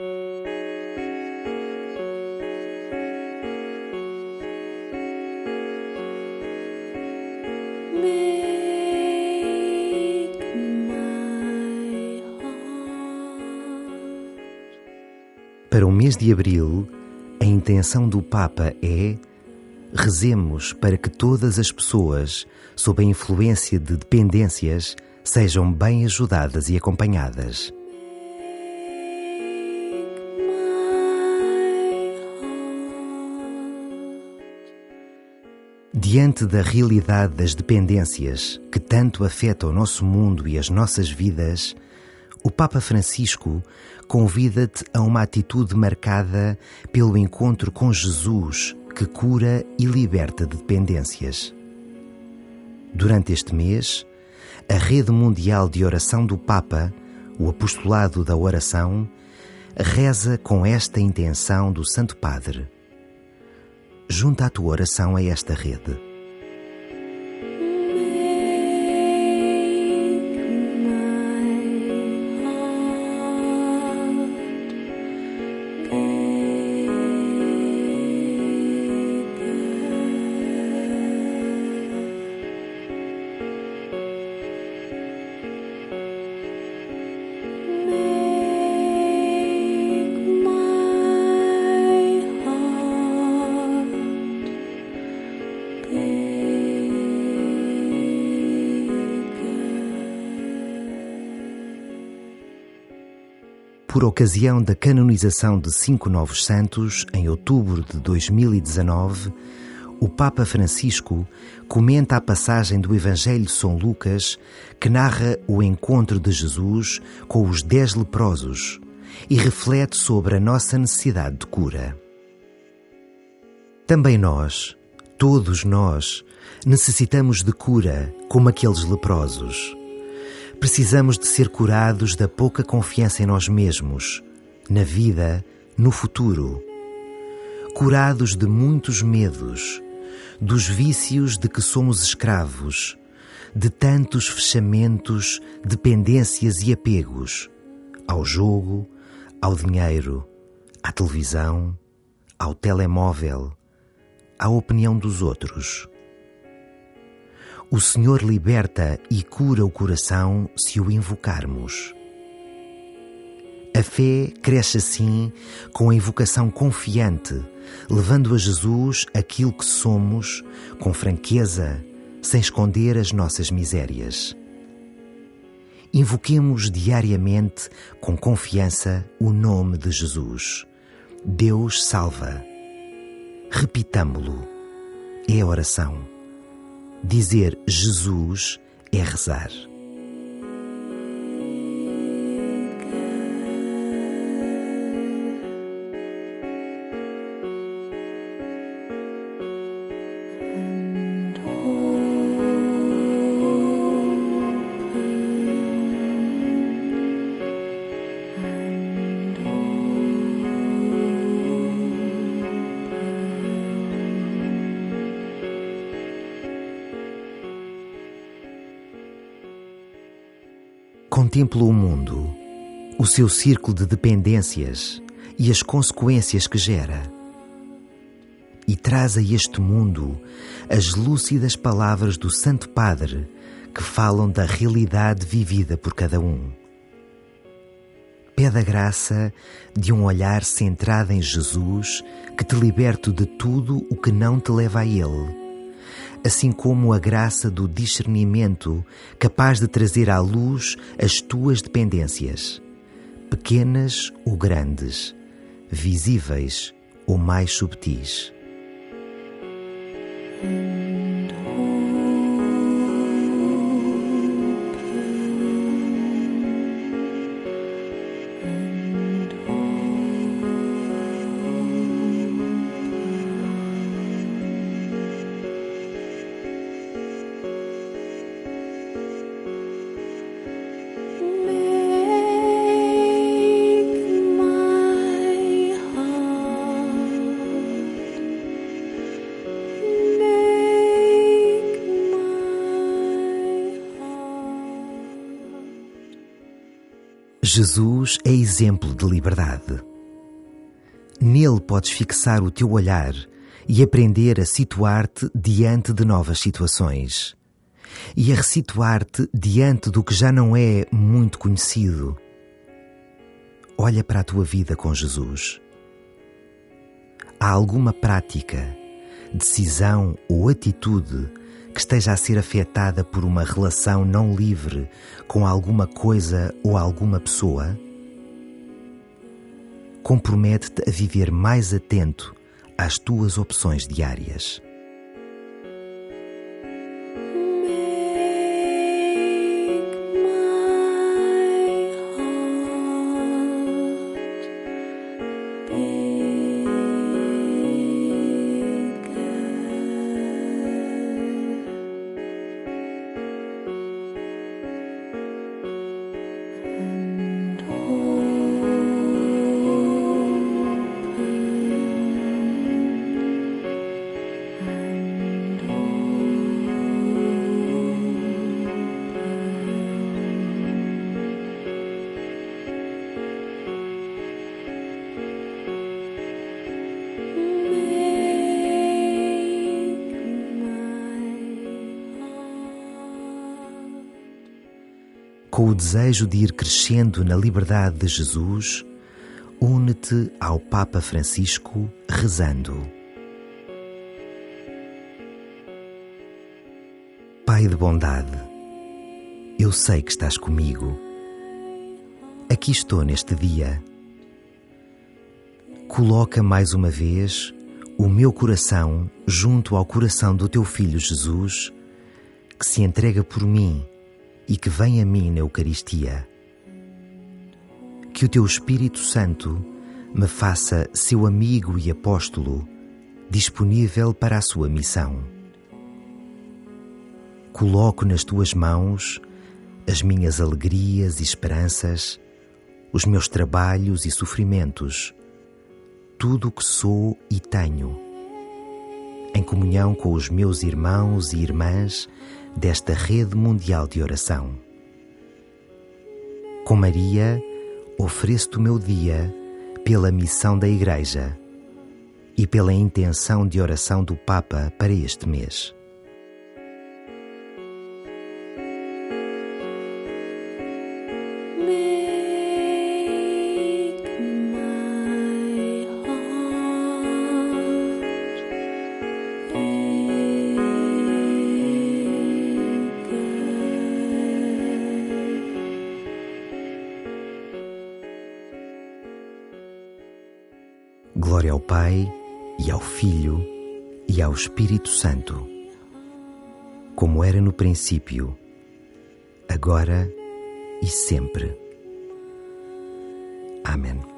Para o mês de abril, a intenção do Papa é: rezemos para que todas as pessoas, sob a influência de dependências, sejam bem ajudadas e acompanhadas. Diante da realidade das dependências que tanto afeta o nosso mundo e as nossas vidas, o Papa Francisco convida-te a uma atitude marcada pelo encontro com Jesus, que cura e liberta de dependências. Durante este mês, a Rede Mundial de Oração do Papa, o Apostolado da Oração, reza com esta intenção do Santo Padre. Junta a tua oração a esta rede. Por ocasião da canonização de 5 novos santos, em outubro de 2019, o Papa Francisco comenta a passagem do Evangelho de São Lucas que narra o encontro de Jesus com os 10 leprosos e reflete sobre a nossa necessidade de cura. Também nós, todos nós, necessitamos de cura como aqueles leprosos. Precisamos de ser curados da pouca confiança em nós mesmos, na vida, no futuro. Curados de muitos medos, dos vícios de que somos escravos, de tantos fechamentos, dependências e apegos, ao jogo, ao dinheiro, à televisão, ao telemóvel, à opinião dos outros. O Senhor liberta e cura o coração se o invocarmos. A fé cresce assim com a invocação confiante, levando a Jesus aquilo que somos, com franqueza, sem esconder as nossas misérias. Invoquemos diariamente, com confiança, o nome de Jesus. Deus salva. Repitamo-lo. É a oração. Dizer Jesus é rezar. Contempla o mundo, o seu círculo de dependências e as consequências que gera. E traz a este mundo as lúcidas palavras do Santo Padre que falam da realidade vivida por cada um. Pede a graça de um olhar centrado em Jesus que te liberte de tudo o que não te leva a Ele, assim como a graça do discernimento capaz de trazer à luz as tuas dependências, pequenas ou grandes, visíveis ou mais subtis. Jesus é exemplo de liberdade. Nele podes fixar o teu olhar e aprender a situar-te diante de novas situações e a ressituar-te diante do que já não é muito conhecido. Olha para a tua vida com Jesus. Há alguma prática, decisão ou atitude que esteja a ser afetada por uma relação não livre com alguma coisa ou alguma pessoa? Compromete-te a viver mais atento às tuas opções diárias. Com o desejo de ir crescendo na liberdade de Jesus, une-te ao Papa Francisco rezando. Pai de bondade, eu sei que estás comigo. Aqui estou neste dia. Coloca mais uma vez o meu coração junto ao coração do teu Filho Jesus, que se entrega por mim e que vem a mim na Eucaristia. Que o teu Espírito Santo me faça seu amigo e apóstolo, disponível para a sua missão. Coloco nas tuas mãos as minhas alegrias e esperanças, os meus trabalhos e sofrimentos, tudo o que sou e tenho, em comunhão com os meus irmãos e irmãs desta rede mundial de oração. Com Maria, ofereço-te o meu dia pela missão da Igreja e pela intenção de oração do Papa para este mês. Glória ao Pai, e ao Filho, e ao Espírito Santo, como era no princípio, agora e sempre. Amém.